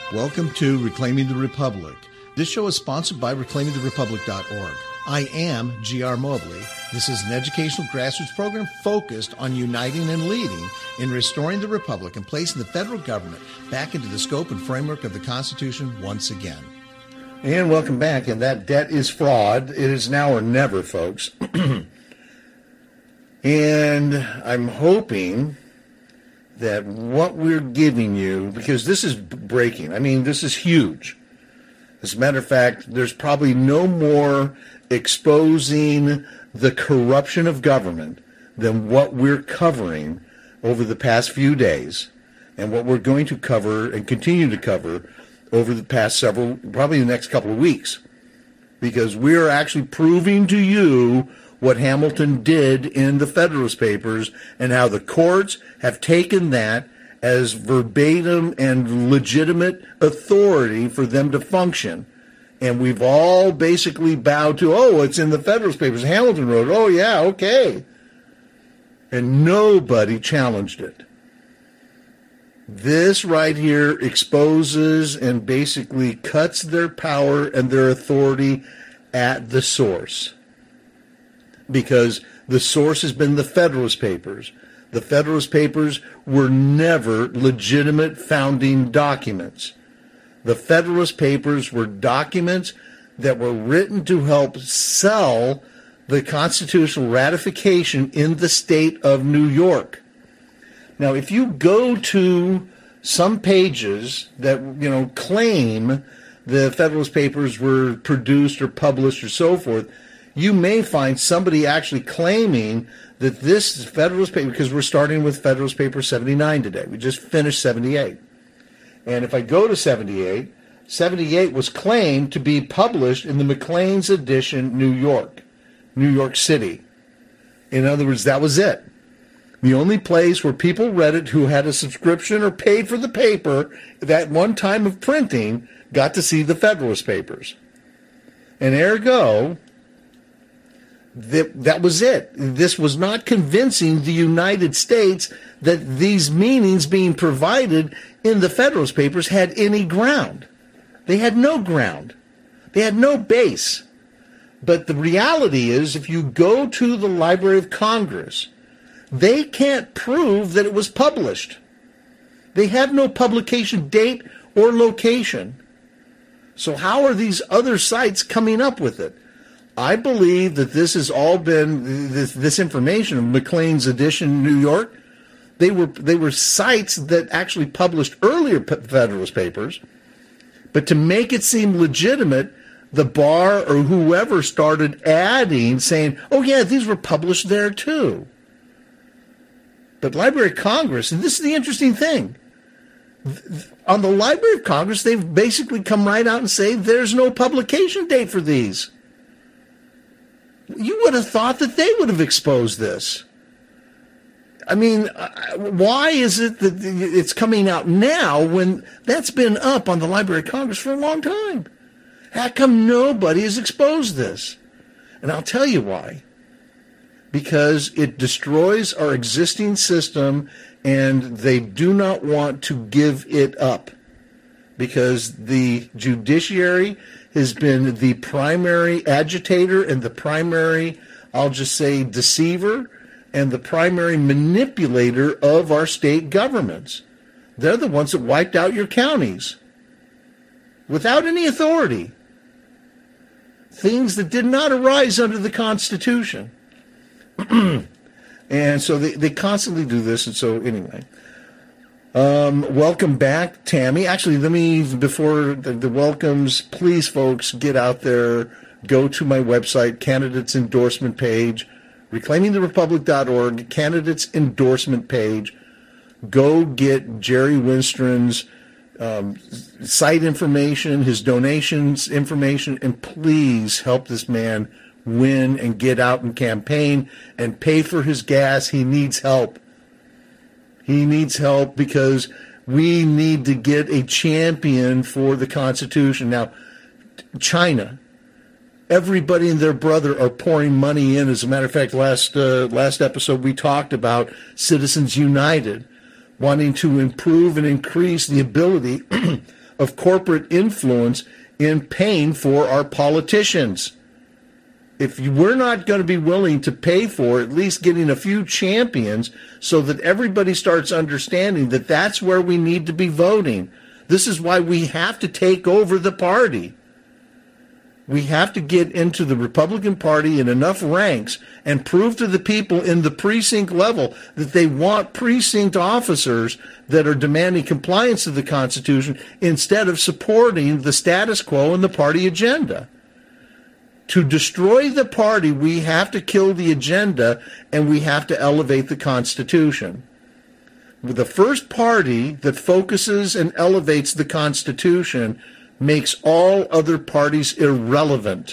Welcome to Reclaiming the Republic. This show is sponsored by reclaimingtherepublic.org. I am G.R. Mobley. This is an educational grassroots program focused on uniting and leading in restoring the Republic and placing the federal government back into the scope and framework of the Constitution once again. And welcome back. And that debt is fraud. It is now or never, folks. And I'm hoping that what we're giving you, because this is breaking, I mean, this is huge. As a matter of fact, there's probably no more exposing the corruption of government than what we're covering over the past few days and what we're going to cover and continue to cover over the past several, probably the next couple of weeks. Because we're actually proving to you what Hamilton did in the Federalist Papers and how the courts have taken that as verbatim and legitimate authority for them to function. And we've all basically bowed to, oh, it's in the Federalist Papers. Hamilton wrote, oh, yeah, okay. And nobody challenged it. This right here exposes and basically cuts their power and their authority at the source. Because the source has been the Federalist Papers. The Federalist Papers were never legitimate founding documents. The Federalist Papers were documents that were written to help sell the constitutional ratification in the state of New York. Now, if you go to some pages that, claim the Federalist Papers were produced or published or so forth, you may find somebody actually claiming that this Federalist Paper, because we're starting with Federalist Paper 79 today. We just finished 78. And if I go to 78, 78 was claimed to be published in the Maclean's edition, New York City. In other words, that was it. The only place where people read it who had a subscription or paid for the paper that one time of printing got to see the Federalist Papers. And ergo, that was it. This was not convincing the United States that these meanings being provided in the Federalist Papers had any ground. They had no ground. They had no base. But the reality is, if you go to the Library of Congress, they can't prove that it was published. They have no publication date or location. So how are these other sites coming up with it? I believe that this has all been, this information of Maclean's edition, New York, they were sites that actually published earlier Federalist Papers, but to make it seem legitimate, the bar or whoever started adding, saying, oh yeah, these were published there too. But Library of Congress, and this is the interesting thing, on the Library of Congress, they've basically come right out and say there's no publication date for these. You would have thought that they would have exposed this. I mean, why is it that it's coming out now when that's been up on the Library of Congress for a long time? How come nobody has exposed this? And I'll tell you why. Because it destroys our existing system and they do not want to give it up. Because the judiciary has been the primary agitator and the primary, I'll just say, deceiver and the primary manipulator of our state governments. They're the ones that wiped out your counties without any authority. Things that did not arise under the Constitution. And so they constantly do this. And so anyway, welcome back, Tammy. Actually, let me, before the welcomes, please, folks, get out there. Go to my website, candidates endorsement page, reclaimingtherepublic.org, candidates endorsement page. Go get Jerry Winstron's site information, his donations information, and please help this man win and get out and campaign and pay for his gas. He needs help. He needs help because we need to get a champion for the Constitution. Now, China, everybody and their brother are pouring money in. As a matter of fact, last episode we talked about Citizens United wanting to improve and increase the ability of corporate influence in paying for our politicians. If we're not going to be willing to pay for at least getting a few champions so that everybody starts understanding that that's where we need to be voting. This is why we have to take over the party. We have to get into the Republican Party in enough ranks and prove to the people in the precinct level that they want precinct officers that are demanding compliance to the Constitution instead of supporting the status quo and the party agenda. To destroy the party, we have to kill the agenda and we have to elevate the Constitution. The first party that focuses and elevates the Constitution makes all other parties irrelevant.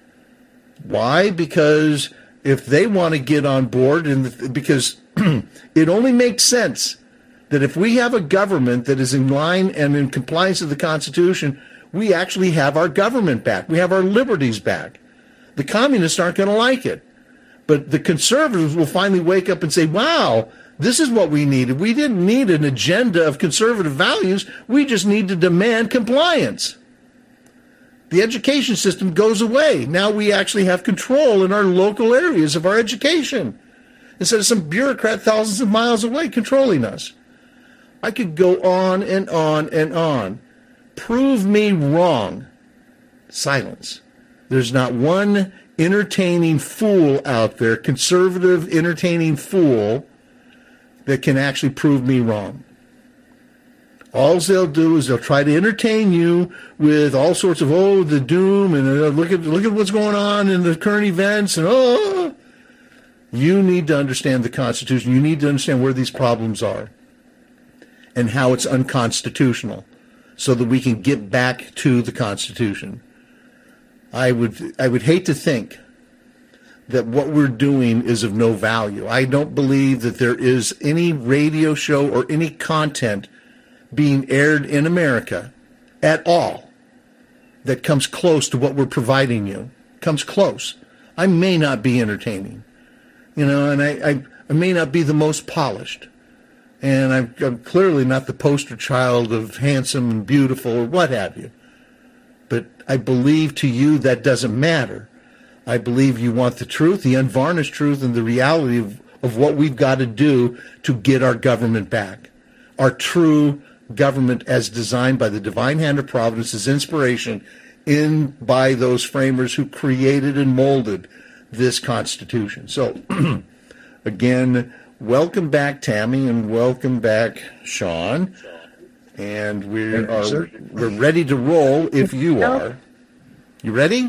Why? Because if they want to get on board, because it only makes sense that if we have a government that is in line and in compliance with the Constitution, we actually have our government back. We have our liberties back. The communists aren't going to like it. But the conservatives will finally wake up and say, wow, this is what we needed. We didn't need an agenda of conservative values. We just need to demand compliance. The education system goes away. Now we actually have control in our local areas of our education, instead of some bureaucrat thousands of miles away controlling us. I could go on and on and on. Prove me wrong. Silence. There's not one entertaining fool out there, conservative entertaining fool, that can actually prove me wrong. All they'll do is they'll try to entertain you with all sorts of, the doom, and look at what's going on in the current events, and You need to understand the Constitution. You need to understand where these problems are and how it's unconstitutional so that we can get back to the Constitution. I would hate to think that what we're doing is of no value. I don't believe that there is any radio show or any content being aired in America at all that comes close to what we're providing you. Comes close. I may not be entertaining, and I may not be the most polished. And I'm clearly not the poster child of handsome and beautiful or what have you. But I believe to you that doesn't matter. I believe you want the truth, the unvarnished truth, and the reality of what we've got to do to get our government back. Our true government as designed by the divine hand of providence's inspiration by those framers who created and molded this Constitution. So, again, welcome back, Tammy, and welcome back, Sean. And we're ready to roll if you are. You ready?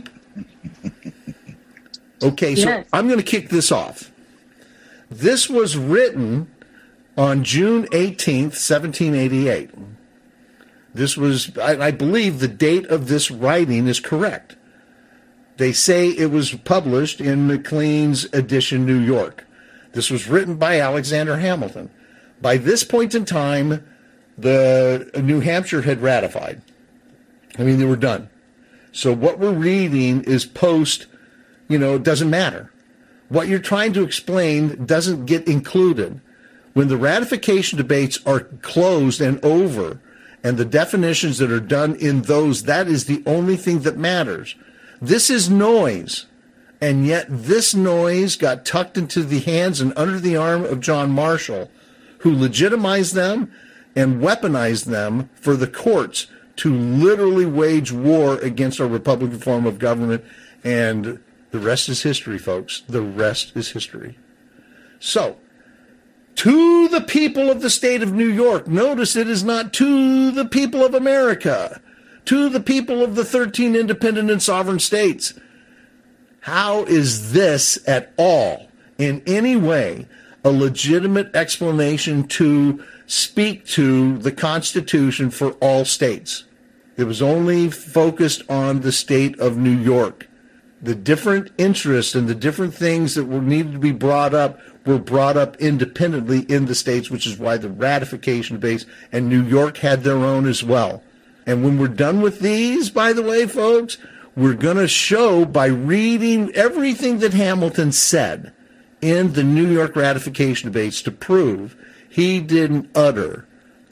Okay, so yes. I'm going to kick this off. This was written on June 18th, 1788. This was, I believe the date of this writing is correct. They say it was published in Maclean's edition, New York. This was written by Alexander Hamilton. By this point in time, the New Hampshire had ratified. They were done. So what we're reading is post, it doesn't matter. What you're trying to explain doesn't get included. When the ratification debates are closed and over, and the definitions that are done in those, that is the only thing that matters. This is noise. And yet this noise got tucked into the hands and under the arm of John Marshall, who legitimized them and weaponized them for the courts to literally wage war against our Republican form of government. And the rest is history, folks. The rest is history. So, to the people of the state of New York, notice it is not to the people of America, to the people of the 13 independent and sovereign states. How is this at all, in any way, a legitimate explanation to speak to the Constitution for all states? It was only focused on the state of New York. The different interests and the different things that were needed to be brought up were brought up independently in the states, which is why the ratification base and New York had their own as well. And when we're done with these, by the way, folks, we're going to show by reading everything that Hamilton said in the New York ratification debates to prove he didn't utter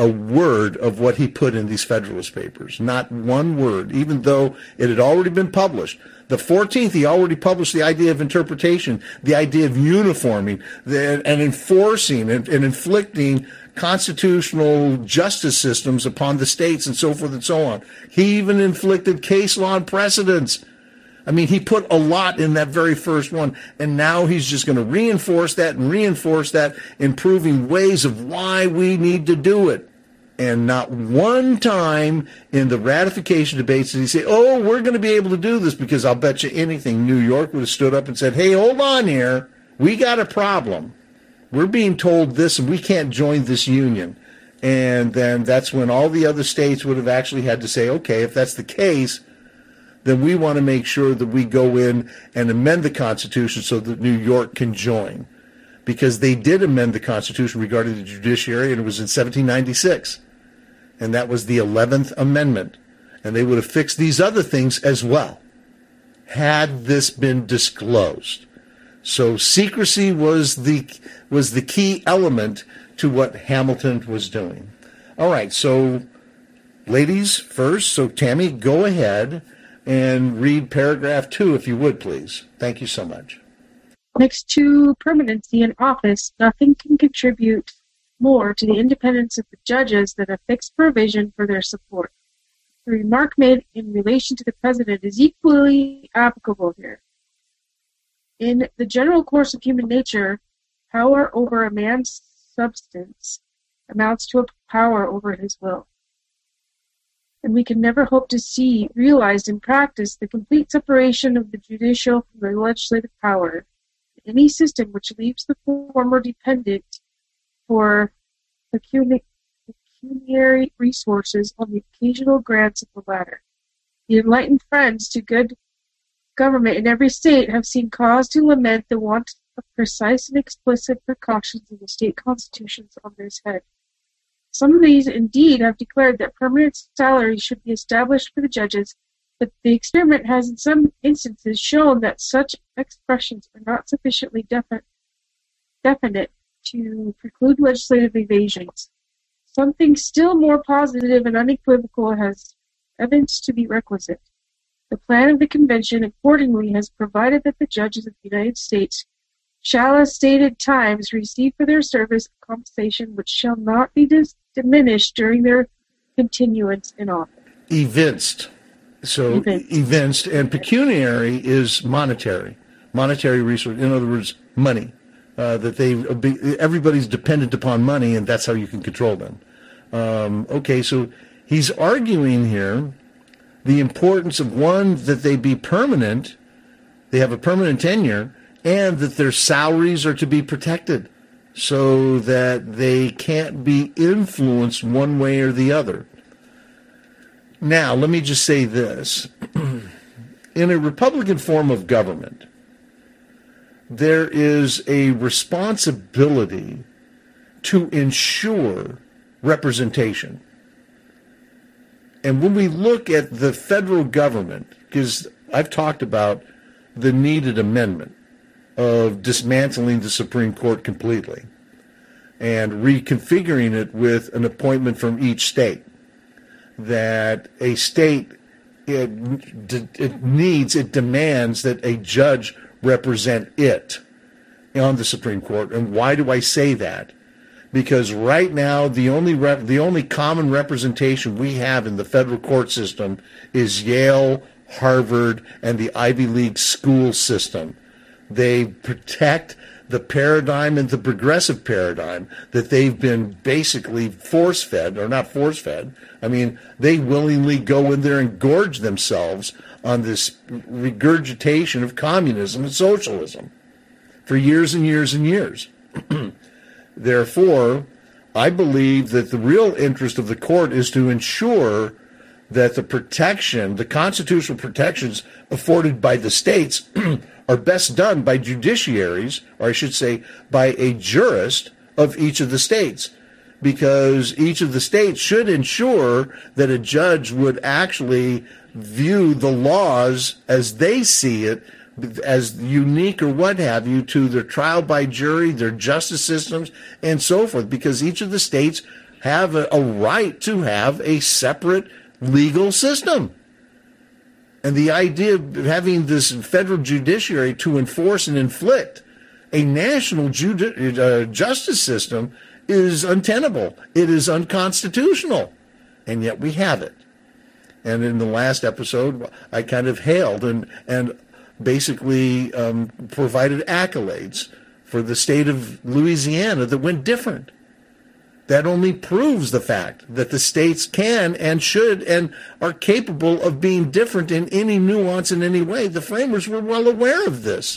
a word of what he put in these Federalist Papers. Not one word, even though it had already been published. The 14th, he already published the idea of interpretation, the idea of uniforming and enforcing and inflicting constitutional justice systems upon the states and so forth and so on. He even inflicted case law and precedents. I mean, he put a lot in that very first one, and now he's just going to reinforce that, improving ways of why we need to do it. And not one time in the ratification debates did he say, oh, we're going to be able to do this, because I'll bet you anything New York would have stood up and said, hey, hold on here. We got a problem. We're being told this, and we can't join this union. And then that's when all the other states would have actually had to say, okay, if that's the case, then we want to make sure that we go in and amend the Constitution so that New York can join. Because they did amend the Constitution regarding the judiciary, and it was in 1796. And that was the 11th Amendment. And they would have fixed these other things as well, had this been disclosed. So secrecy was the key element to what Hamilton was doing. All right, so ladies first. So Tammy, go ahead and read paragraph 2, if you would, please. Thank you so much. Next to permanency in office, nothing can contribute more to the independence of the judges than a fixed provision for their support. The remark made in relation to the president is equally applicable here. In the general course of human nature, power over a man's substance amounts to a power over his will. And we can never hope to see realized in practice the complete separation of the judicial from the legislative power. Any system which leaves the former dependent for pecuniary resources on the occasional grants of the latter. The enlightened friends to good government in every state have seen cause to lament the want of precise and explicit precautions in the state constitutions on this head. Some of these, indeed, have declared that permanent salaries should be established for the judges, but the experiment has in some instances shown that such expressions are not sufficiently definite to preclude legislative evasions. Something still more positive and unequivocal has evinced to be requisite. The plan of the convention accordingly has provided that the judges of the United States shall at stated times receive for their service compensation which shall not be diminished during their continuance in office. Evinced. So evinced, and pecuniary is monetary resource. In other words, money. Everybody's dependent upon money, and that's how you can control them. Okay, so he's arguing here the importance of, one, that they be permanent, they have a permanent tenure, and that their salaries are to be protected so that they can't be influenced one way or the other. Now, let me just say this. In a Republican form of government, there is a responsibility to ensure representation. And when we look at the federal government, because I've talked about the needed amendment of dismantling the Supreme Court completely and reconfiguring it with an appointment from each state, that a state, it demands that a judge represent it on the Supreme Court. And why do I say that? Because right now, the only common representation we have in the federal court system is Yale, Harvard, and the Ivy League school system. They protect the paradigm and the progressive paradigm that they've been basically force-fed, or not force-fed. I mean, they willingly go in there and gorge themselves on this regurgitation of communism and socialism for years and years and years. Therefore, I believe that the real interest of the court is to ensure that the constitutional protections afforded by the states are best done by judiciaries, or I should say by a jurist of each of the states, because each of the states should ensure that a judge would actually view the laws as they see it, as unique or what have you, to their trial by jury, their justice systems, and so forth, because each of the states have a right to have a separate legal system. And the idea of having this federal judiciary to enforce and inflict a national justice system is untenable. It is unconstitutional. And yet we have it. And in the last episode, I kind of hailed and basically provided accolades for the state of Louisiana that went different. That only proves the fact that the states can and should and are capable of being different in any nuance in any way. The framers were well aware of this.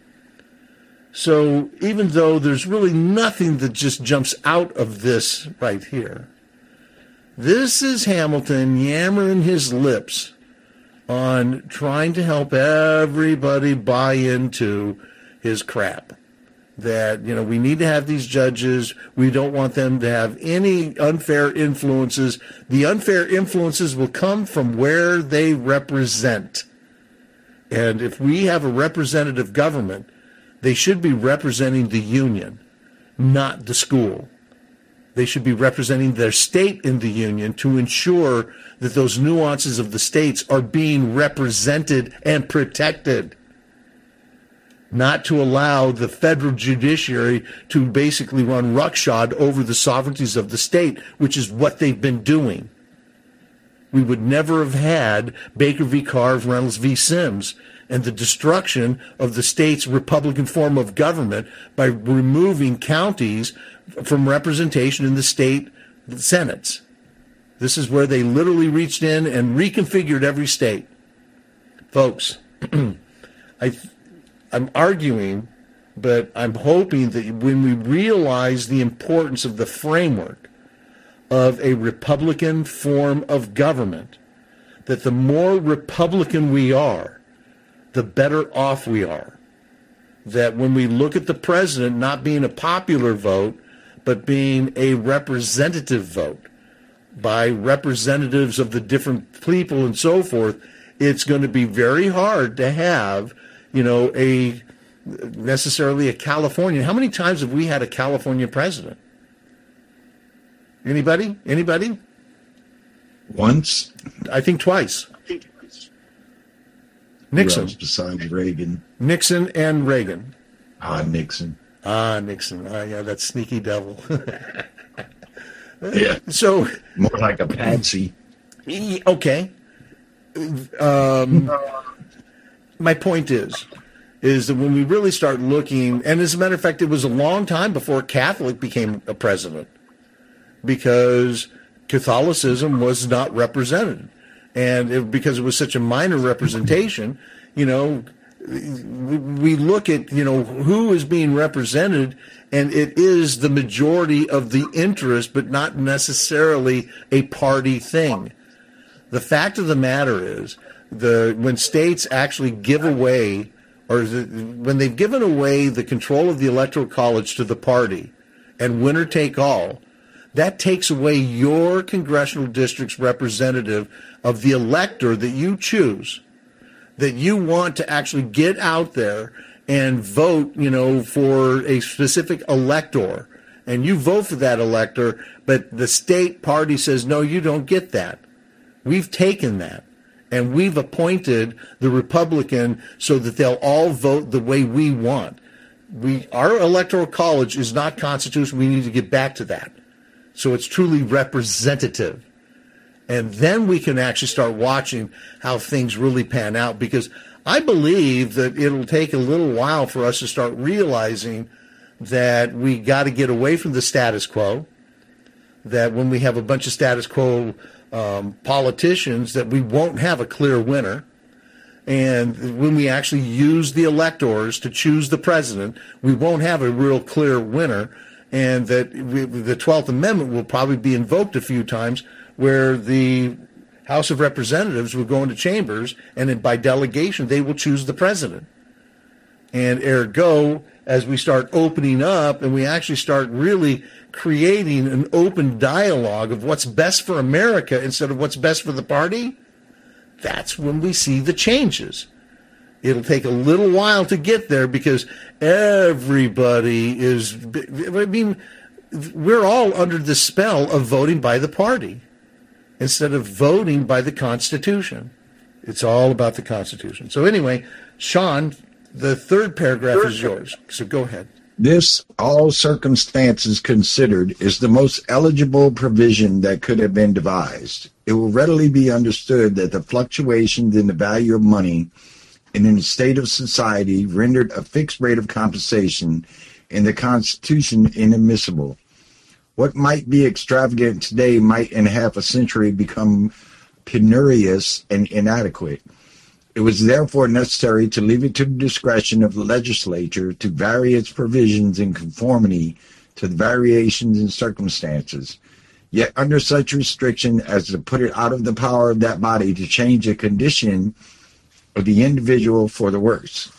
So even though there's really nothing that just jumps out of this right here, this is Hamilton yammering his lips on trying to help everybody buy into his crap. That, we need to have these judges. We don't want them to have any unfair influences. The unfair influences will come from where they represent. And if we have a representative government, they should be representing the union, not the school. They should be representing their state in the union to ensure that those nuances of the states are being represented and protected. Not to allow the federal judiciary to basically run roughshod over the sovereignties of the state, which is what they've been doing. We would never have had Baker v. Carr, Reynolds v. Sims, and the destruction of the state's Republican form of government by removing counties from representation in the state senates. This is where they literally reached in and reconfigured every state. Folks, I'm arguing, but I'm hoping that when we realize the importance of the framework of a Republican form of government, that the more Republican we are, the better off we are. That when we look at the president not being a popular vote, but being a representative vote by representatives of the different people and so forth, it's going to be very hard to have necessarily a Californian. How many times have we had a California president? Anybody? Once. I think twice. Nixon. Who else besides Reagan? Nixon and Reagan. Nixon. Nixon. Yeah, that sneaky devil. Yeah. So. More like a patsy. Okay. My point is that when we really start looking, and as a matter of fact, it was a long time before Catholic became a president, because Catholicism was not represented. And because it was such a minor representation, we look at, who is being represented, and it is the majority of the interest, but not necessarily a party thing. The fact of the matter is, when states actually give away, when they've given away the control of the Electoral College to the party, and winner take all, that takes away your congressional district's representative of the elector that you choose, that you want to actually get out there and vote, for a specific elector. And you vote for that elector, but the state party says, no, you don't get that. We've taken that. And we've appointed the Republican so that they'll all vote the way we want. Our electoral college is not constitutional. We need to get back to that. So it's truly representative. And then we can actually start watching how things really pan out, because I believe that it'll take a little while for us to start realizing that we got to get away from the status quo, that when we have a bunch of status quo politicians, that we won't have a clear winner. And when we actually use the electors to choose the president, we won't have a real clear winner. And that the 12th Amendment will probably be invoked a few times, where the House of Representatives will go into chambers, and by delegation, they will choose the president. And ergo, as we start opening up and we actually start really creating an open dialogue of what's best for America instead of what's best for the party, that's when we see the changes. It'll take a little while to get there, because everybody is, we're all under the spell of voting by the party instead of voting by the Constitution. It's all about the Constitution. So anyway, Sean, the third paragraph is yours. So go ahead. This, all circumstances considered, is the most eligible provision that could have been devised. It will readily be understood that the fluctuations in the value of money and in the state of society rendered a fixed rate of compensation in the Constitution inadmissible. What might be extravagant today might in half a century become penurious and inadequate. It was therefore necessary to leave it to the discretion of the legislature to vary its provisions in conformity to the variations in circumstances, yet under such restriction as to put it out of the power of that body to change the condition of the individual for the worse.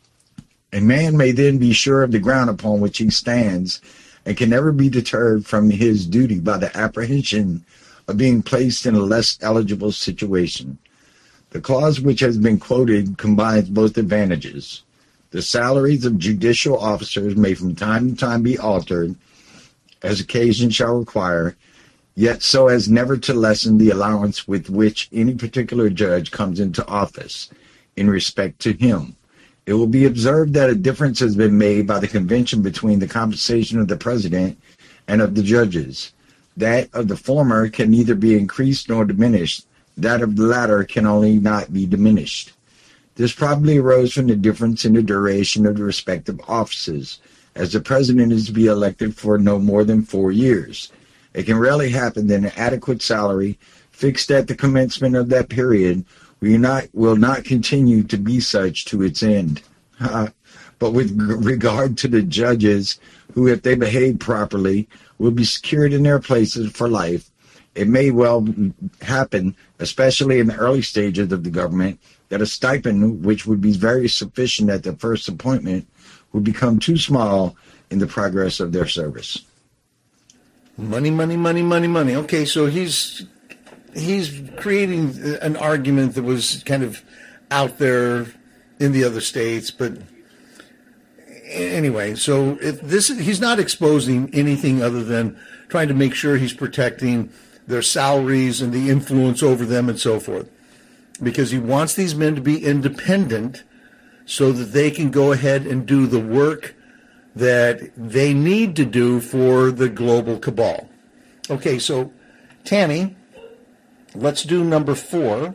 A man may then be sure of the ground upon which he stands and can never be deterred from his duty by the apprehension of being placed in a less eligible situation. The clause which has been quoted combines both advantages. The salaries of judicial officers may from time to time be altered, as occasion shall require, yet so as never to lessen the allowance with which any particular judge comes into office in respect to him. It will be observed that a difference has been made by the convention between the compensation of the president and of the judges. That of the former can neither be increased nor diminished. That of the latter can only not be diminished. This probably arose from the difference in the duration of the respective offices, as the president is to be elected for no more than 4 years. It can rarely happen that an adequate salary, fixed at the commencement of that period, will not continue to be such to its end. But with regard to the judges, who, if they behave properly, will be secured in their places for life, it may well happen, especially in the early stages of the government, that a stipend, which would be very sufficient at the first appointment, would become too small in the progress of their service. Money, money, money, money, money. Okay, so he's creating an argument that was kind of out there in the other states, but anyway, so he's not exposing anything other than trying to make sure he's protecting their salaries and the influence over them and so forth, because he wants these men to be independent so that they can go ahead and do the work that they need to do for the global cabal. Okay, so Tammy, let's do number 4.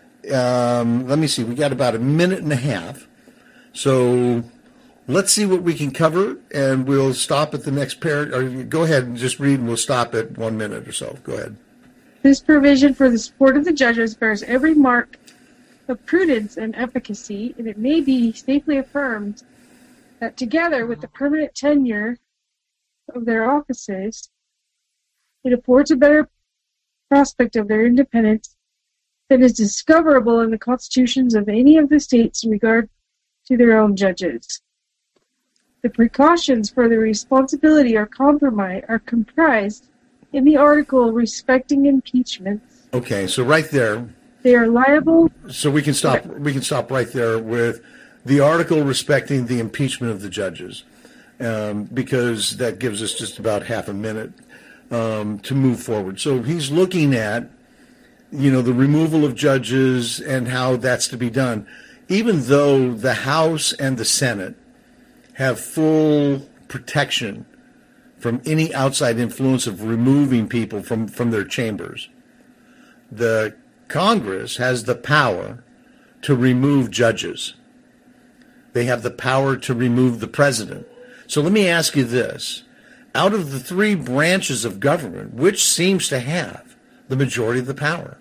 Let me see, we got about a minute and a half, so let's see what we can cover, and we'll stop at the next paragraph. Go ahead and just read, and we'll stop at 1 minute or so. Go ahead. This provision for the support of the judges bears every mark of prudence and efficacy, and it may be safely affirmed that together with the permanent tenure of their offices, it affords a better prospect of their independence than is discoverable in the constitutions of any of the states in regard to their own judges. The precautions for the responsibility are comprised in the article respecting impeachments. Okay, so right there, they are liable. So we can stop. We can stop right there with the article respecting the impeachment of the judges, because that gives us just about half a minute to move forward. So he's looking at, the removal of judges and how that's to be done, even though the House and the Senate have full protection from any outside influence of removing people from their chambers. The Congress has the power to remove judges. They have the power to remove the president. So let me ask you this. Out of the 3 branches of government, which seems to have the majority of the power?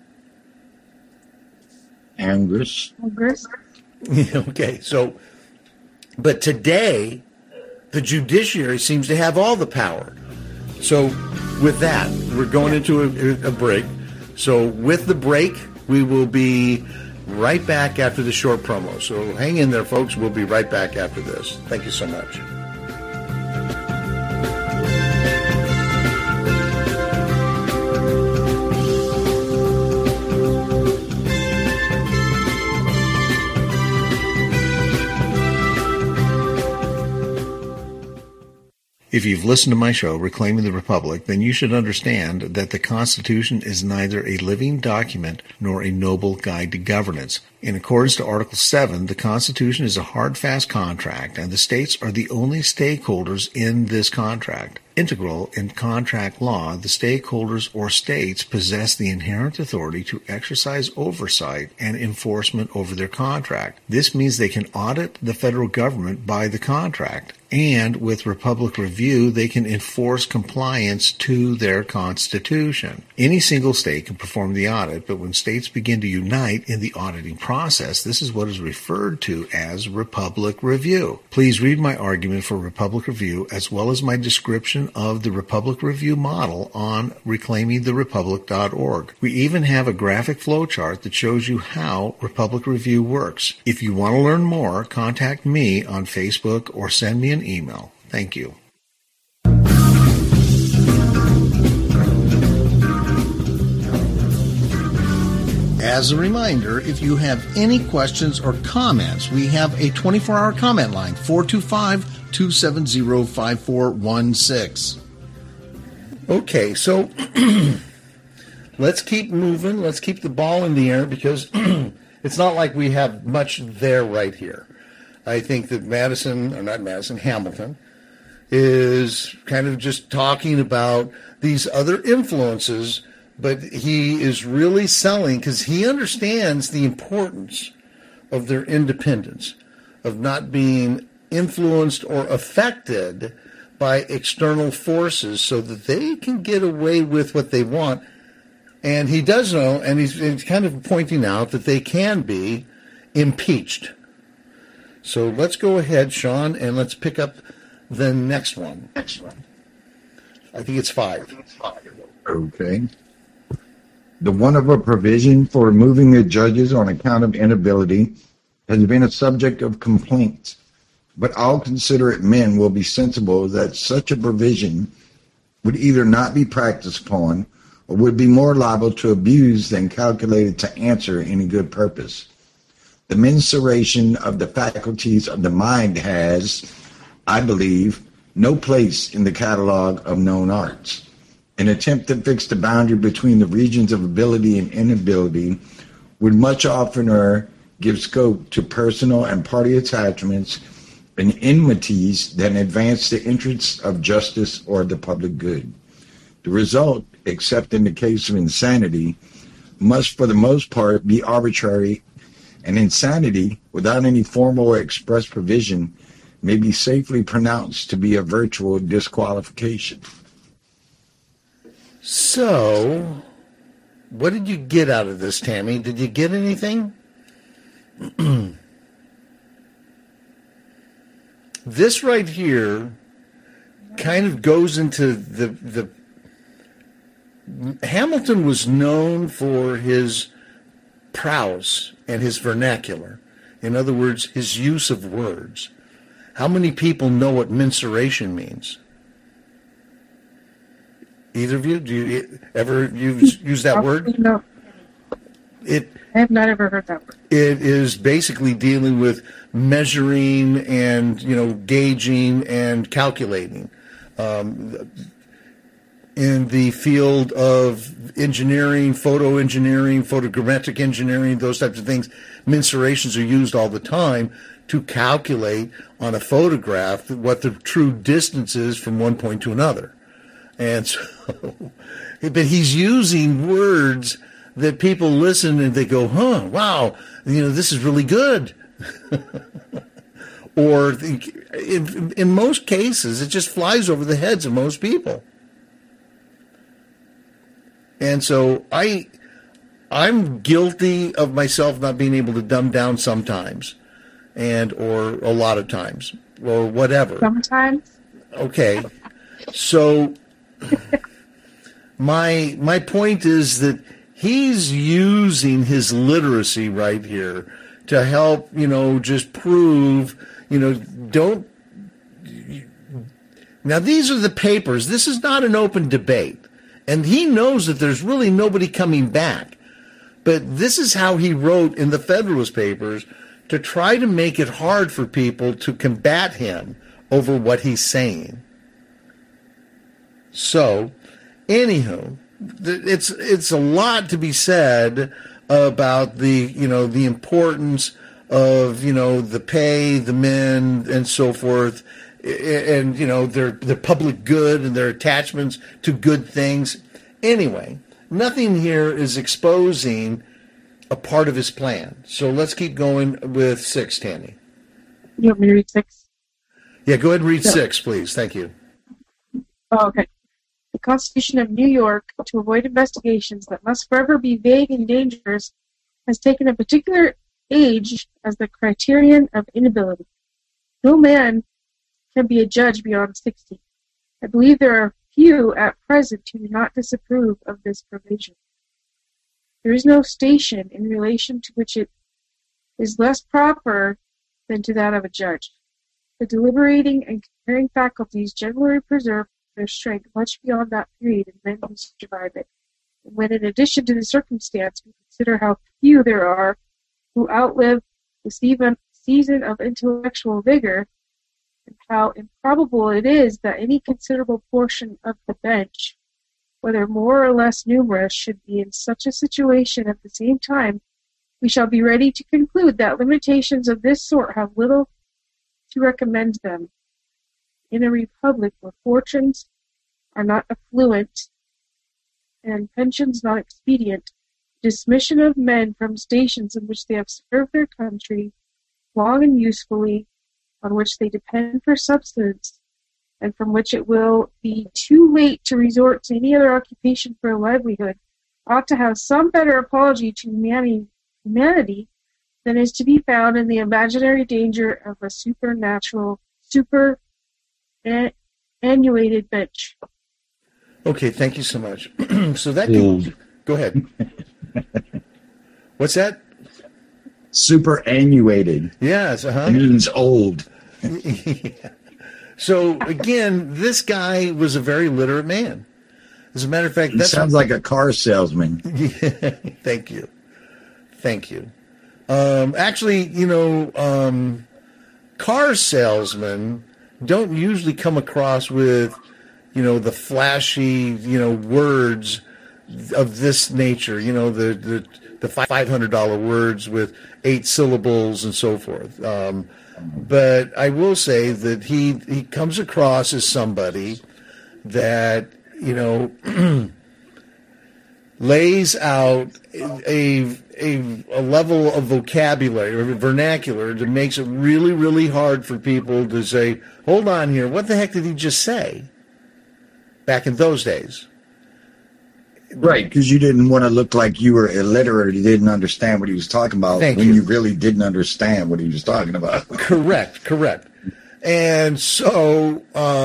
Congress. Okay, so, but today, the judiciary seems to have all the power. So with that, we're going into a break. So with the break, we will be right back after the short promo. So hang in there, folks. We'll be right back after this. Thank you so much. If you've listened to my show, Reclaiming the Republic, then you should understand that the Constitution is neither a living document nor a noble guide to governance. In accordance to Article 7, the Constitution is a hard, fast contract, and the states are the only stakeholders in this contract. Integral in contract law, the stakeholders or states possess the inherent authority to exercise oversight and enforcement over their contract. This means they can audit the federal government by the contract, and with Republic Review, they can enforce compliance to their Constitution. Any single state can perform the audit, but when states begin to unite in the auditing process, this is what is referred to as Republic Review. Please read my argument for Republic Review as well as my description of the Republic Review model on reclaimingtherepublic.org. We even have a graphic flowchart that shows you how Republic Review works. If you want to learn more, contact me on Facebook or send me an email. Thank you. As a reminder, if you have any questions or comments, we have a 24-hour comment line, 425-270-5416. Okay, so let's keep moving. Let's keep the ball in the air because it's not like we have much there right here. I think that Hamilton is kind of just talking about these other influences, but he is really selling because he understands the importance of their independence, of not being influenced or affected by external forces so that they can get away with what they want. And he does know, and he's kind of pointing out that they can be impeached. So let's go ahead, Sean, and let's pick up the next one. I think it's 5. Okay. The one of a provision for removing the judges on account of inability has been a subject of complaints, but all considerate men will be sensible that such a provision would either not be practiced upon or would be more liable to abuse than calculated to answer any good purpose. The mensuration of the faculties of the mind has, I believe, no place in the catalog of known arts. An attempt to fix the boundary between the regions of ability and inability would much oftener give scope to personal and party attachments and enmities than advance the interests of justice or the public good. The result, except in the case of insanity, must for the most part be arbitrary, and insanity, without any formal or express provision, may be safely pronounced to be a virtual disqualification. So, what did you get out of this, Tammy? Did you get anything? This right here kind of goes into the Hamilton was known for his prowess and his vernacular. In other words, his use of words. How many people know what mensuration means? Either of you? Do you ever use that word? No. I have not ever heard that word. It is basically dealing with measuring and, gauging and calculating. In the field of engineering, photo engineering, photogrammetric engineering, those types of things, mensurations are used all the time to calculate on a photograph what the true distance is from one point to another. And so, but he's using words that people listen and they go, wow, this is really good. Or in most cases, it just flies over the heads of most people. And so I'm guilty of myself not being able to dumb down sometimes, or a lot of times, or whatever. Sometimes. Okay, so my point is that he's using his literacy right here to help, just prove, don't. Now these are the papers. This is not an open debate. And he knows that there's really nobody coming back. But this is how he wrote in the Federalist Papers to try to make it hard for people to combat him over what he's saying. So, anywho, it's a lot to be said about the importance of the pay, the men, and so forth, and their public good and their attachments to good things. Anyway, nothing here is exposing a part of his plan. So let's keep going with 6, Tammy. You want me to read 6? Yeah, go ahead and read 6, please. Thank you. Oh, okay. The Constitution of New York, to avoid investigations that must forever be vague and dangerous, has taken a particular age as the criterion of inability. No man can be a judge beyond 60. I believe there are few at present who do not disapprove of this provision. There is no station in relation to which it is less proper than to that of a judge. The deliberating and comparing faculties generally preserve their strength much beyond that period in men who survive it. And when, in addition to the circumstance, we consider how few there are who outlive the season of intellectual vigor, and how improbable it is that any considerable portion of the bench, whether more or less numerous, should be in such a situation at the same time, we shall be ready to conclude that limitations of this sort have little to recommend them. In a republic where fortunes are not affluent and pensions not expedient, dismission of men from stations in which they have served their country long and usefully, on which they depend for subsistence, and from which it will be too late to resort to any other occupation for a livelihood, ought to have some better apology to humanity than is to be found in the imaginary danger of a superannuated bench. Okay, thank you so much. So that go ahead. What's that? Superannuated. Yes, It means old. Yeah. So again, this guy was a very literate man. As a matter of fact, That sounds like a car salesman. Yeah, thank you. Actually, car salesmen don't usually come across with, the flashy, words of this nature. The $500 words with 8 syllables and so forth. But I will say that he comes across as somebody that, lays out a level of vocabulary or vernacular that makes it really, really hard for people to say, hold on here, what the heck did he just say? Back in those days. Right, because you didn't want to look like you were illiterate. You didn't understand what he was talking about you really didn't understand what he was talking about. Correct. And so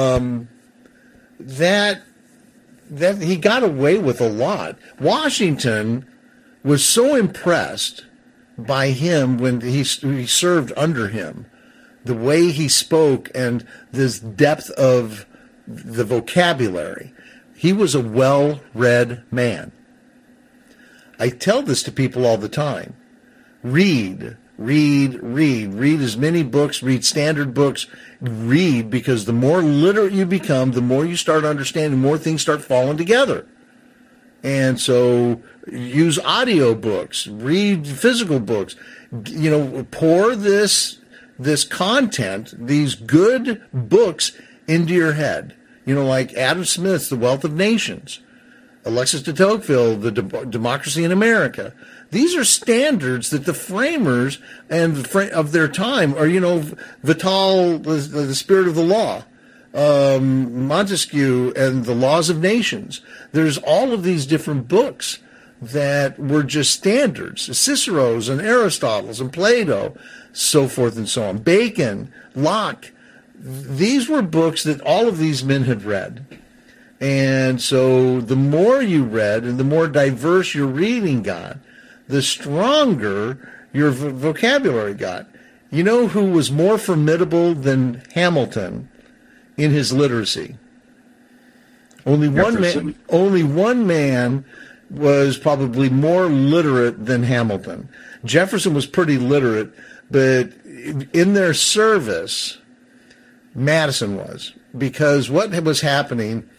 that he got away with a lot. Washington was so impressed by him when he served under him, the way he spoke and this depth of the vocabulary. He was a well-read man. I tell this to people all the time. Read as many books, read standard books, read, because the more literate you become, the more you start understanding, more things start falling together. And so use audio books, read physical books, pour this content, these good books into your head. Like Adam Smith's The Wealth of Nations, Alexis de Tocqueville, The Democracy in America. These are standards that the framers of their time are, Vital, the Spirit of the Law, Montesquieu and The Laws of Nations. There's all of these different books that were just standards, Cicero's and Aristotle's and Plato, so forth and so on. Bacon, Locke. These were books that all of these men had read. And so the more you read and the more diverse your reading got, the stronger your vocabulary got. You know who was more formidable than Hamilton in his literacy? Only one man was probably more literate than Hamilton. Jefferson was pretty literate, but in their service, Madison was, because what was happening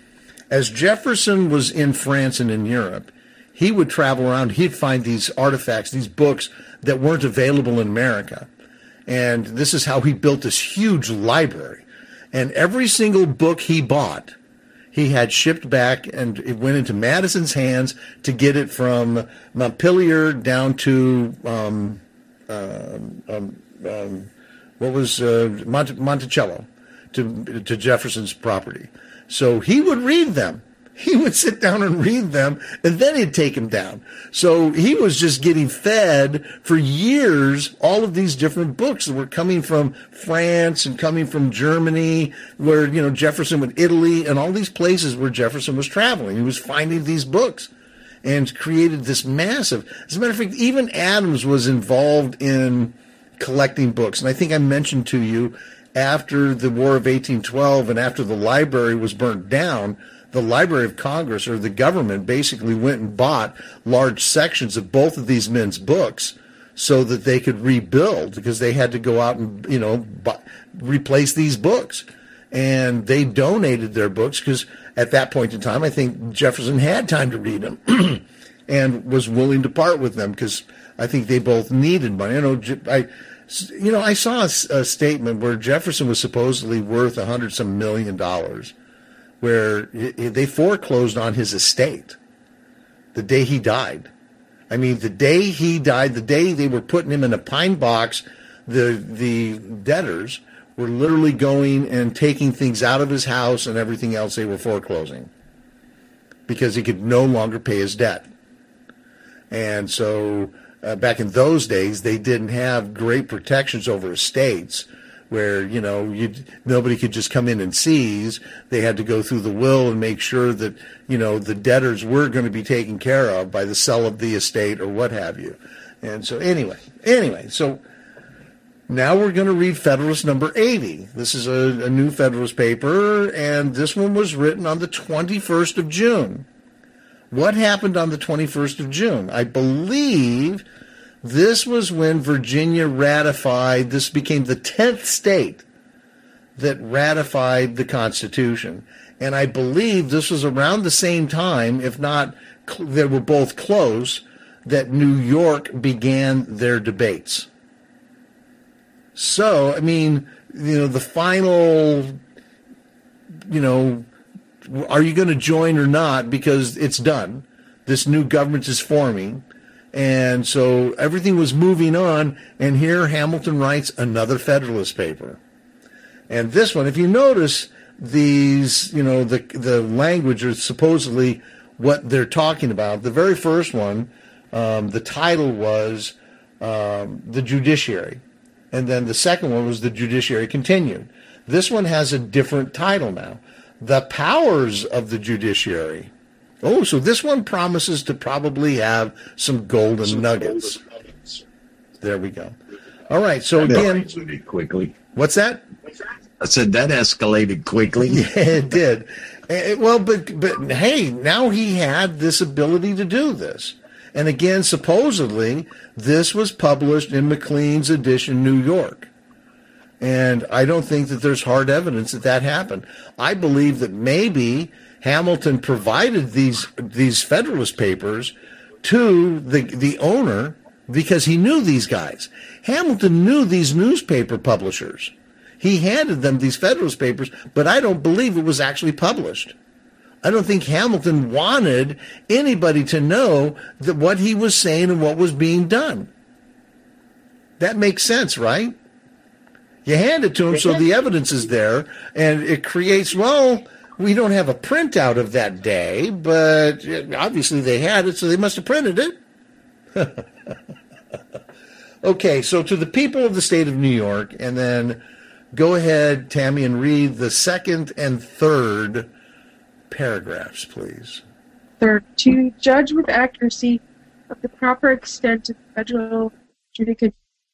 As Jefferson was in France and in Europe, he would travel around. He'd find these artifacts, these books that weren't available in America. And this is how he built this huge library. And every single book he bought, he had shipped back, and it went into Madison's hands to get it from Montpelier down to Monticello, to Jefferson's property. So he would read them. He would sit down and read them, and then he'd take them down. So he was just getting fed for years all of these different books that were coming from France and coming from Germany, where, Jefferson went, Italy, and all these places where Jefferson was traveling. He was finding these books and created this massive. As a matter of fact, even Adams was involved in collecting books. And I think I mentioned to you, after the War of 1812 and after the library was burnt down, the Library of Congress, or the government, basically went and bought large sections of both of these men's books so that they could rebuild, because they had to go out and, replace these books. And they donated their books because at that point in time, I think Jefferson had time to read them and was willing to part with them because I think they both needed money. I saw a statement where Jefferson was supposedly worth $100-some million, where they foreclosed on his estate the day he died. I mean, the day he died, the day they were putting him in a pine box, the debtors were literally going and taking things out of his house and everything else they were foreclosing because he could no longer pay his debt. And so back in those days, they didn't have great protections over estates, where, nobody could just come in and seize. They had to go through the will and make sure that, the debtors were going to be taken care of by the sale of the estate or what have you. And so anyway, so now we're going to read Federalist number 80. This is a new Federalist paper, and this one was written on the 21st of June. What happened on the 21st of June? I believe this was when Virginia ratified, this became the 10th state that ratified the Constitution. And I believe this was around the same time, if not, they were both close, that New York began their debates. So, I mean, the final, are you going to join or not? Because it's done. This new government is forming. And so everything was moving on, and here Hamilton writes another Federalist paper. And this one, if you notice these, the language or supposedly what they're talking about, the very first one, the title was the judiciary. And then the second one was the judiciary continued. This one has a different title now, the powers of the judiciary. Oh, so this one promises to probably have some golden nuggets. There we go. All right, so again, quickly. What's that? I said that escalated quickly. Yeah, it did. Well, but hey, now he had this ability to do this. And again, supposedly, this was published in Maclean's edition, New York. And I don't think that there's hard evidence that that happened. I believe that maybe Hamilton provided these Federalist papers to the owner because he knew these guys. Hamilton knew these newspaper publishers. He handed them these Federalist papers, but I don't believe it was actually published. I don't think Hamilton wanted anybody to know that what he was saying and what was being done. That makes sense, right? You hand it to him so the evidence is there, and it creates, we don't have a printout of that day, but obviously they had it, so they must have printed it. Okay, so to the people of the state of New York, and then go ahead, Tammy, and read the second and third paragraphs, please. Third, to judge with accuracy of the proper extent of federal judicature,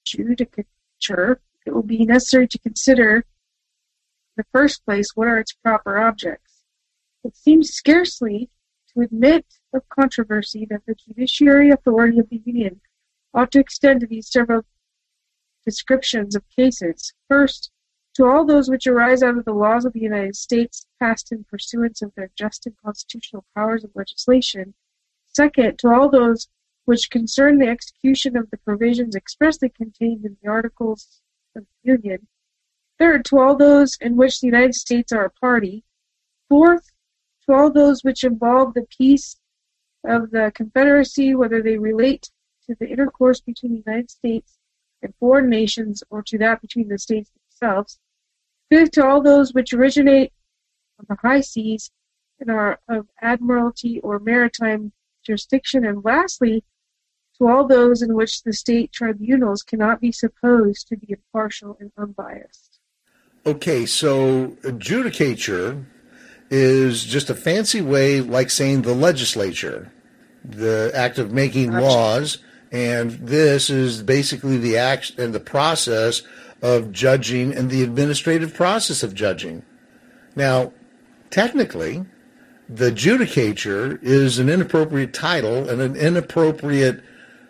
it will be necessary to consider, in the first place, what are its proper objects. It seems scarcely to admit of controversy that the judiciary authority of the Union ought to extend to these several descriptions of cases. First, to all those which arise out of the laws of the United States passed in pursuance of their just and constitutional powers of legislation. Second, to all those which concern the execution of the provisions expressly contained in the Articles of the Union. Third, to all those in which the United States are a party. Fourth, to all those which involve the peace of the Confederacy, whether they relate to the intercourse between the United States and foreign nations or to that between the states themselves. Fifth, to all those which originate on the high seas and are of admiralty or maritime jurisdiction. And lastly, to all those in which the state tribunals cannot be supposed to be impartial and unbiased. Okay, so adjudicature is just a fancy way, like saying the legislature, the act of making laws, and this is basically the act and the process of judging and the administrative process of judging. Now, technically, the judicature is an inappropriate title and an inappropriate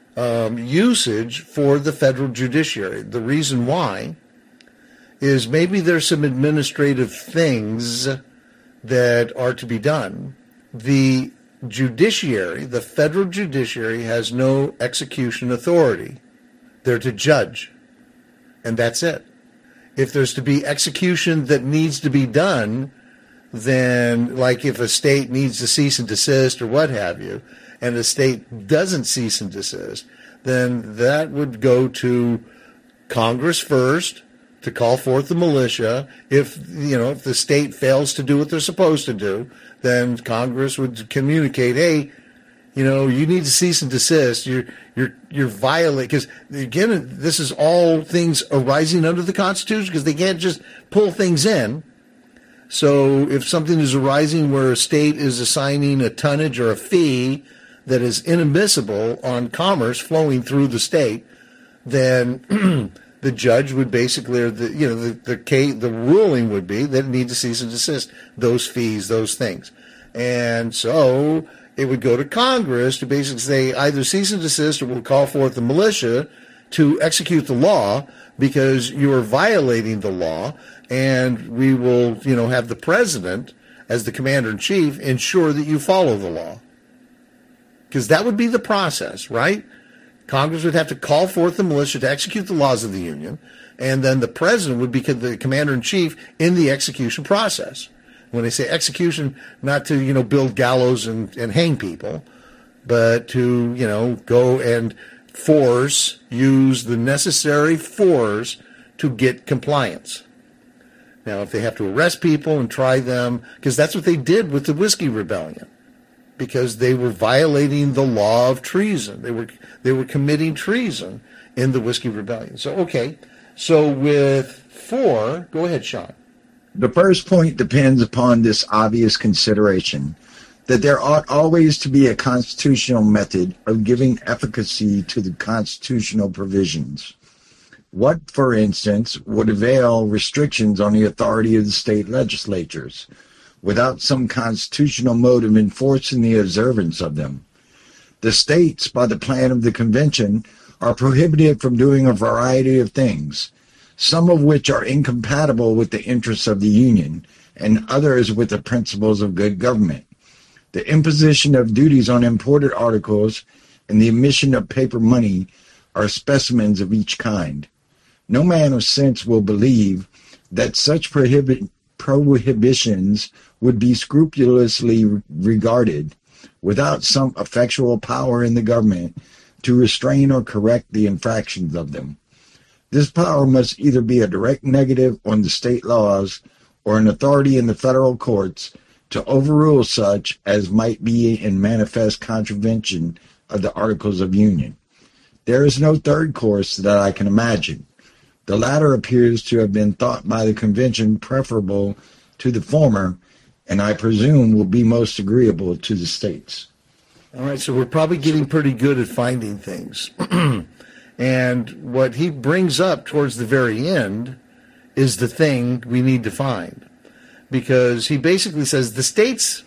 usage for the federal judiciary. The reason why is maybe there's some administrative things that are to be done. The judiciary, the federal judiciary, has no execution authority. They're to judge, and that's it. If there's to be execution that needs to be done, then like if a state needs to cease and desist or what have you, and the state doesn't cease and desist, then that would go to Congress first to call forth the militia. If the state fails to do what they're supposed to do, then Congress would communicate, hey, you need to cease and desist. You're violating, because again, this is all things arising under the Constitution, because they can't just pull things in. So if something is arising where a state is assigning a tonnage or a fee that is inadmissible on commerce flowing through the state, then the judge would basically, or the ruling would be that it needs to cease and desist those fees, those things. And so it would go to Congress to basically say either cease and desist or we'll call forth the militia to execute the law because you are violating the law, and we will, have the president as the commander-in-chief ensure that you follow the law. Because that would be the process, right? Congress would have to call forth the militia to execute the laws of the Union, and then the president would be the commander-in-chief in the execution process. When they say execution, not to, build gallows and hang people, but to, go and use the necessary force to get compliance. Now, if they have to arrest people and try them, because that's what they did with the Whiskey Rebellion, because they were violating the law of treason. They were committing treason in the Whiskey Rebellion. So, okay. So with 4, go ahead, Sean. The first point depends upon this obvious consideration that there ought always to be a constitutional method of giving efficacy to the constitutional provisions. What, for instance, would avail restrictions on the authority of the state legislatures without some constitutional mode of enforcing the observance of them? The states, by the plan of the convention, are prohibited from doing a variety of things, some of which are incompatible with the interests of the Union, and others with the principles of good government. The imposition of duties on imported articles and the emission of paper money are specimens of each kind. No man of sense will believe that such prohibitions would be scrupulously regarded without some effectual power in the government to restrain or correct the infractions of them. This power must either be a direct negative on the state laws or an authority in the federal courts to overrule such as might be in manifest contravention of the Articles of Union. There is no third course that I can imagine. The latter appears to have been thought by the convention preferable to the former, and I presume will be most agreeable to the states. All right, so we're probably getting pretty good at finding things. And what he brings up towards the very end is the thing we need to find. Because he basically says the states,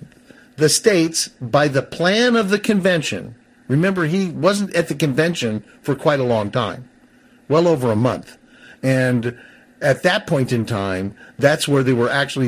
by the plan of the convention, remember he wasn't at the convention for quite a long time, well over a month. And at that point in time, that's where they were actually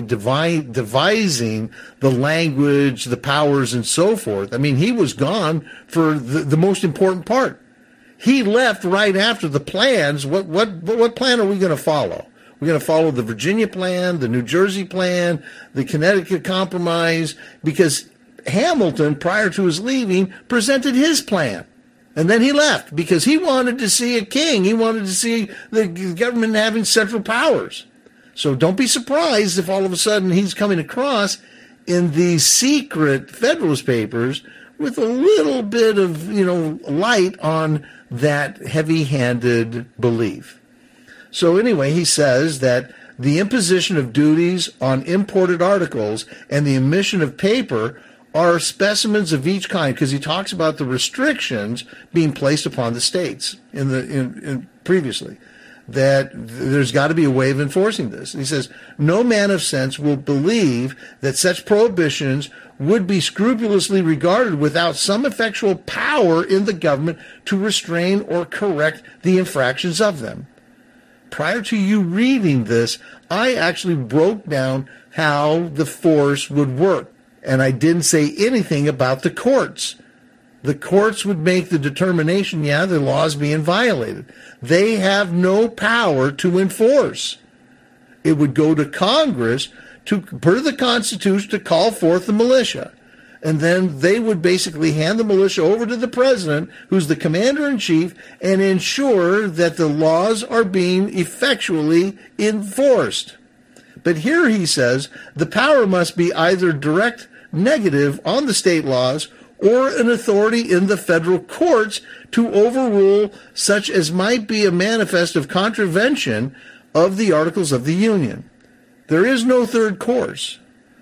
devising the language, the powers, and so forth. I mean, he was gone for the most important part. He left right after the plans. What plan are we going to follow? We're going to follow the Virginia plan, the New Jersey plan, the Connecticut Compromise, because Hamilton, prior to his leaving, presented his plan. And then he left because he wanted to see a king. He wanted to see the government having central powers. So don't be surprised if all of a sudden he's coming across in these secret Federalist Papers with a little bit of, light on that heavy-handed belief. So anyway, he says that the imposition of duties on imported articles and the emission of paper are specimens of each kind, because he talks about the restrictions being placed upon the states in previously, that there's got to be a way of enforcing this. He says, no man of sense will believe that such prohibitions would be scrupulously regarded without some effectual power in the government to restrain or correct the infractions of them. Prior to you reading this, I actually broke down how the force would work. And I didn't say anything about the courts. The courts would make the determination, the law's being violated. They have no power to enforce. It would go to Congress, per the Constitution, to call forth the militia. And then they would basically hand the militia over to the president, who's the commander-in-chief, and ensure that the laws are being effectually enforced. But here he says the power must be either direct negative on the state laws or an authority in the federal courts to overrule such as might be a manifest of contravention of the Articles of the Union. There is no third course.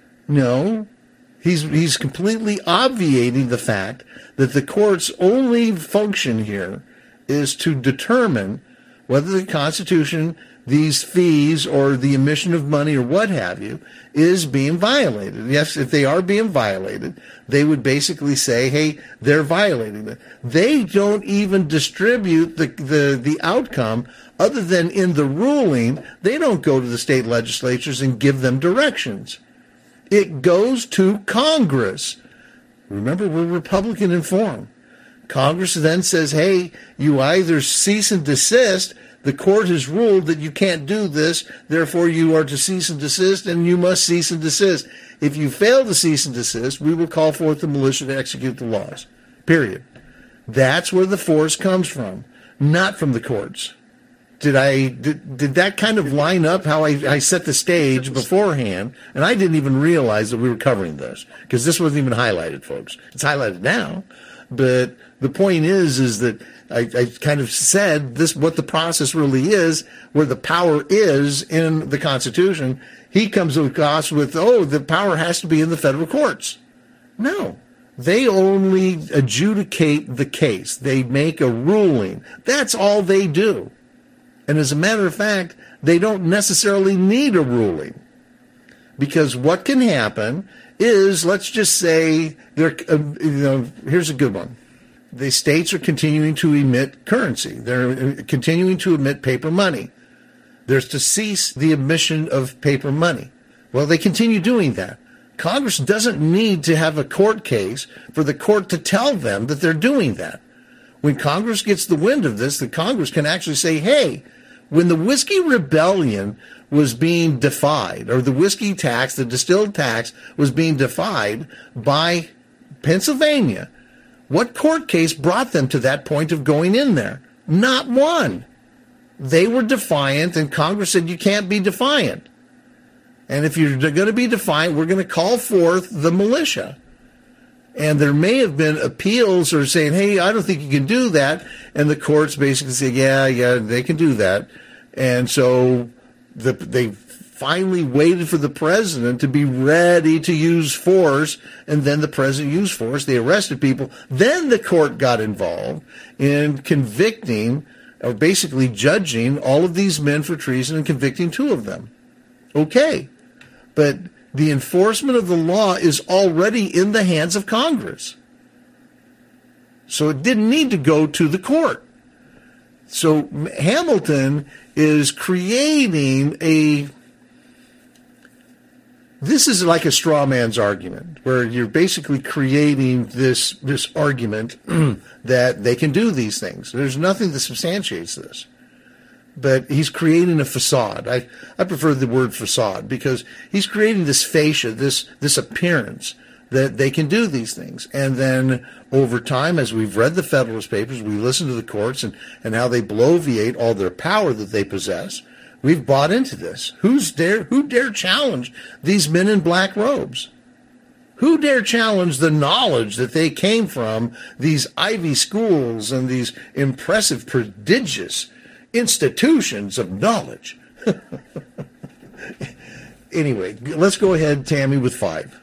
No, he's completely obviating the fact that the court's only function here is to determine whether the Constitution, these fees, or the emission of money, or what have you, is being violated. Yes, if they are being violated, they would basically say, hey, they're violating it. They don't even distribute the outcome other than in the ruling. They don't go to the state legislatures and give them directions. It goes to Congress. Remember, we're Republican in form. Congress then says, hey, you either cease and desist. The court has ruled that you can't do this, therefore you are to cease and desist, and you must cease and desist. If you fail to cease and desist, we will call forth the militia to execute the laws. Period. That's where the force comes from, not from the courts. Did that kind of line up how I set the stage beforehand? And I didn't even realize that we were covering this, because this wasn't even highlighted, folks. It's highlighted now, but the point is that I kind of said this, what the process really is, where the power is in the Constitution. He comes across with, the power has to be in the federal courts. No, they only adjudicate the case. They make a ruling. That's all they do. And as a matter of fact, they don't necessarily need a ruling. Because what can happen is, let's just say, here's a good one. The states are continuing to emit currency. They're continuing to emit paper money. There's to cease the emission of paper money. Well, they continue doing that. Congress doesn't need to have a court case for the court to tell them that they're doing that. When Congress gets the wind of this, the Congress can actually say, hey, when the Whiskey Rebellion was being defied, or the whiskey tax, the distilled tax, was being defied by Pennsylvania, what court case brought them to that point of going in there? Not one. They were defiant, and Congress said you can't be defiant. And if you're going to be defiant, we're going to call forth the militia. And there may have been appeals or saying, hey, I don't think you can do that. And the courts basically say, yeah, they can do that. And so they finally waited for the president to be ready to use force, and then the president used force. They arrested people. Then the court got involved in convicting, or basically judging, all of these men for treason and convicting 2 of them. Okay, but the enforcement of the law is already in the hands of Congress. So it didn't need to go to the court. So Hamilton is creating this is like a straw man's argument, where you're basically creating this argument that they can do these things. There's nothing that substantiates this. But he's creating a facade. I prefer the word facade, because he's creating this fascia, this appearance that they can do these things. And then over time, as we've read the Federalist Papers, we listen to the courts and how they bloviate all their power that they possess. We've bought into this. Who dare challenge these men in black robes? Who dare challenge the knowledge that they came from these Ivy schools and these impressive, prodigious institutions of knowledge? Anyway, let's go ahead, Tammy, with 5.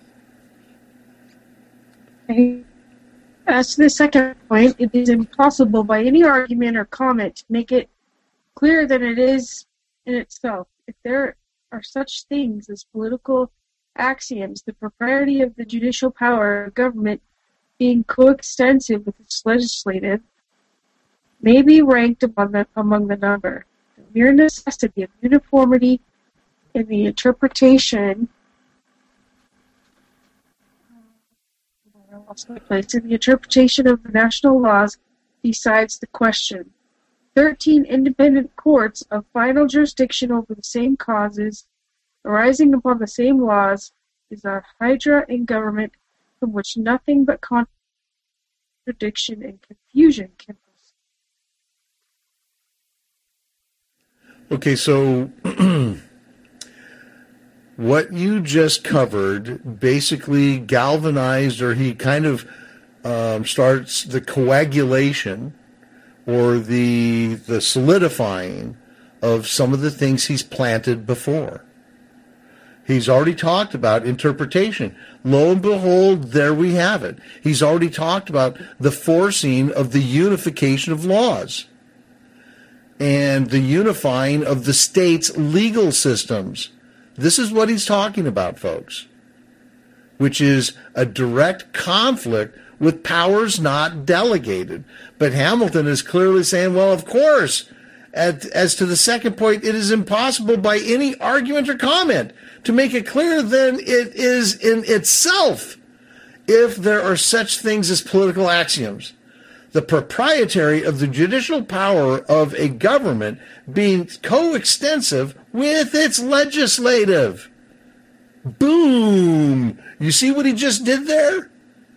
As to the second point, it is impossible by any argument or comment to make it clearer than it is in itself. If there are such things as political axioms, the propriety of the judicial power of government being coextensive with its legislative may be ranked among the number. The mere necessity of uniformity in the interpretation in the interpretation of the national laws decides the question. 13 independent courts of final jurisdiction over the same causes, arising upon the same laws, is a hydra in government from which nothing but contradiction and confusion can proceed. Okay, so what you just covered basically galvanized, or he kind of starts the coagulation or the solidifying of some of the things he's planted before. He's already talked about interpretation. Lo and behold, there we have it. He's already talked about the forcing of the unification of laws and the unifying of the state's legal systems. This is what he's talking about, folks, which is a direct conflict with powers not delegated. But Hamilton is clearly saying, well, of course, as to the second point, it is impossible by any argument or comment to make it clearer than it is in itself if there are such things as political axioms. The propriety of the judicial power of a government being coextensive with its legislative. Boom! You see what he just did there?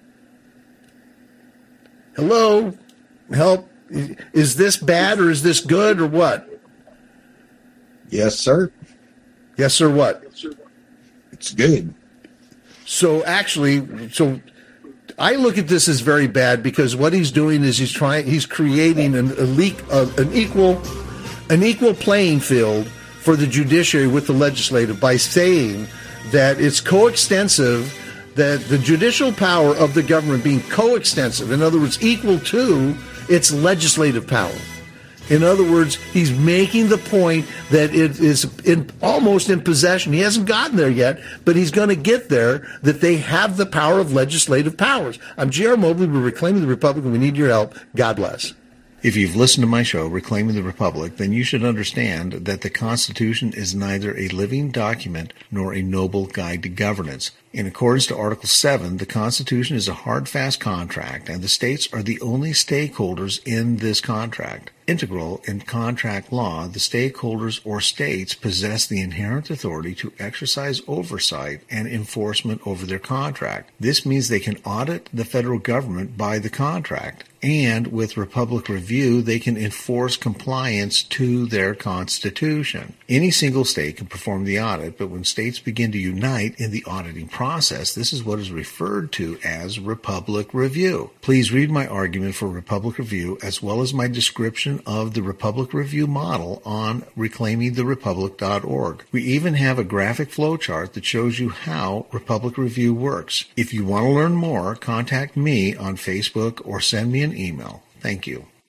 Hello? Help? Is this bad or is this good or what? Yes, sir. Yes, sir, what? It's good. So actually, I look at this as very bad, because what he's doing is he's creating an equal playing field for the judiciary with the legislative by saying that it's coextensive, that the judicial power of the government being coextensive, in other words, equal to its legislative power. In other words, he's making the point that it is almost in possession. He hasn't gotten there yet, but he's going to get there, that they have the power of legislative powers. I'm J.R. Mobley. We're Reclaiming the Republic, and we need your help. God bless. If you've listened to my show, Reclaiming the Republic, then you should understand that the Constitution is neither a living document nor a noble guide to governance. In accordance to Article 7, the Constitution is a hard, fast contract, and the states are the only stakeholders in this contract. Integral in contract law, the stakeholders or states possess the inherent authority to exercise oversight and enforcement over their contract. This means they can audit the federal government by the contract, and with Republic Review, they can enforce compliance to their Constitution. Any single state can perform the audit, but when states begin to unite in the auditing process, this is what is referred to as Republic Review. Please read my argument for Republic Review, as well as my description of the Republic Review model on reclaimingtherepublic.org. We even have a graphic flowchart that shows you how Republic Review works. If you want to learn more, contact me on Facebook or send me an email. Thank you.